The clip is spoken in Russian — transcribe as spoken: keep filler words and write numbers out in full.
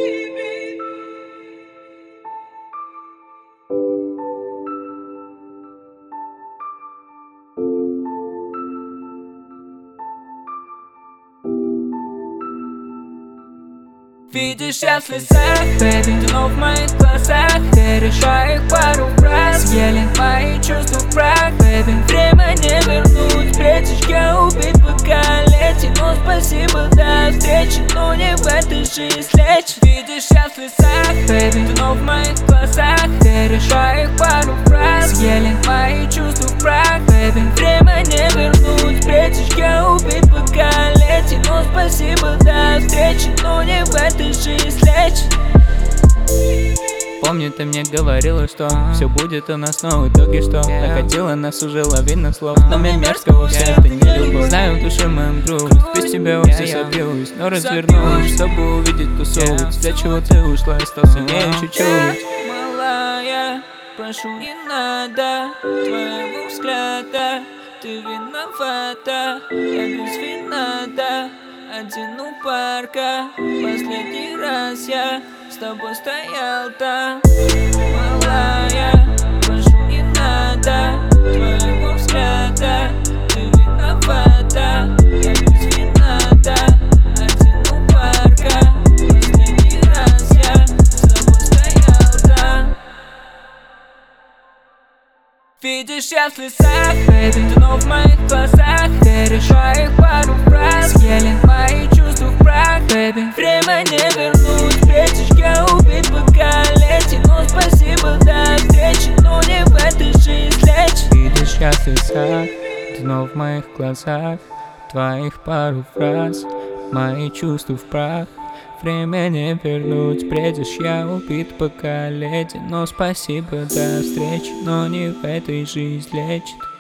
Видишь, я в слезах, бэби, но в моих глазах ты решаешь пару фраз. Съели мои чувства в прах, бэби. Время не вернуть, прячешь убить поколетие. Но спасибо, до встречи, но не в этой жизни лечь. Видишь, я в слезах, бэби, но в моих глазах ты решаешь пару фраз. Съели мои чувства в прах, бэби. Время не вернуть, прячешь убить поколетие. Но спасибо, до встречи, но не в этой жизнь лечь. Помню, ты мне говорила, что все будет у нас, но в итоге что? Накатила нас уже лавина слов, но мне мерзко вовсе это не любовь. Знаю в душе моем друг, без тебя все забилось, но развернулась, чтобы увидеть тусовку. Для чего ты ушла, остался не чуть-чуть. Малая, прошу, не надо твоего взгляда. Ты виновата, я без вина, да. Один у парка, последний раз я с тобой стоял там. Малая, прошу, не надо твоего взгляда. Ты виновата, я без вина, да. Один у парка, последний раз я с тобой стоял там. Видишь, я в слезах, бэби, но в моих глазах ты решаешь пару фраз. Съели мои чувства в прах, бэби. Время не вернуть, прячешь убить поколетие. Но спасибо, до встречи, но не в этой жизни лечь. Видишь, я в слезах, дно в моих глазах, твоих пару фраз, мои чувства в прах. Время не вернуть, придешь, я убит поколетие. Но спасибо, до встречи, но не в этой жизни лечит.